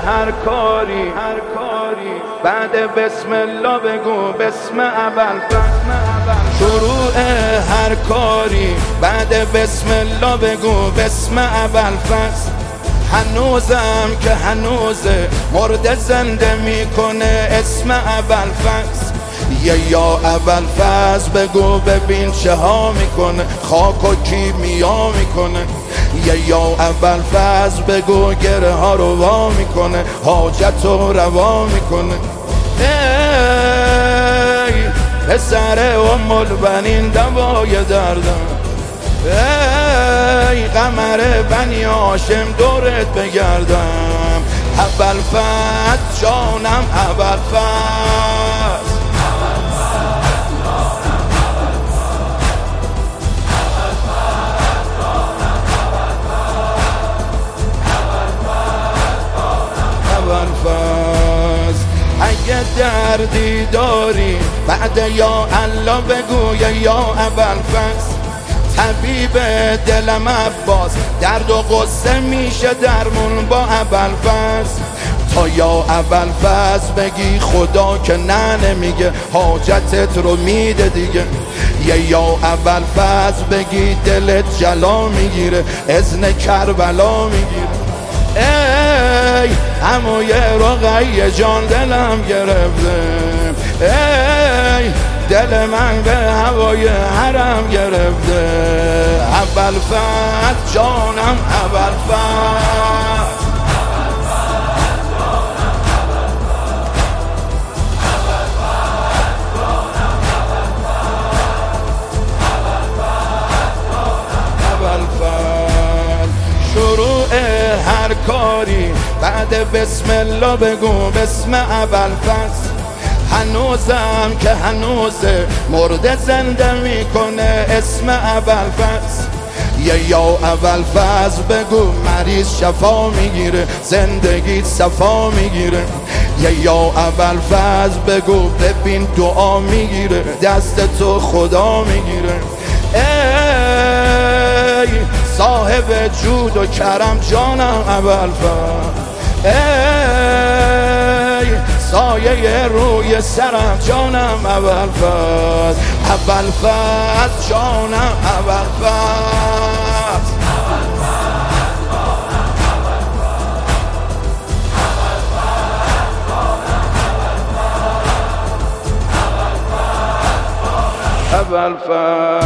هر کاری بعد بسم الله بگو بسم ابوالفضل. شروع هر کاری بعد بسم الله بگو بسم ابوالفضل. هنوزم که هنوزه مرده زنده میکنه اسم ابوالفضل. یا ابوالفضل بگو ببین چه ها میکنه، خاک و کیمیا میکنه. یا ابوالفضل بگو گره ها رو وا میکنه، حاجت رو روا میکنه. ای پسر ام البنین دوای دردم، ای قمر بنی هاشم دورت بگردم. ابوالفضل جانم ابوالفضل. اگه دردی داری بعد یا الله بگو یا ابوالفضل. طبیب دلم عباس درد و غصه میشه درمون با ابوالفضل. تا یا ابوالفضل بگی خدا که نه نمیگه، حاجتت رو میده دیگه. یا ابوالفضل بگی دلت جلا میگیره، اذن کربلا میگیره. ای عموی رقیه جان دلم گرفته، ای دل من به هوای حرم گرفته. ابوالفضل جانم ابوالفضل. شروع هر کاری بعد بسم الله بگو بسم ابوالفضل. هنوزم که هنوزه مرده زنده میکنه اسم ابوالفضل. یا ابوالفضل بگو مریض شفا میگیره، زندگیت صفا میگیره. یا ابوالفضل بگو ببین دعا میگیره، دست تو خدا میگیره. ای صاحب جود و کرم جانم ابوالفضل. ای سایه روی سرم جانم ابوالفضل. ابوالفضل جانم ابوالفضل. ابوالفضل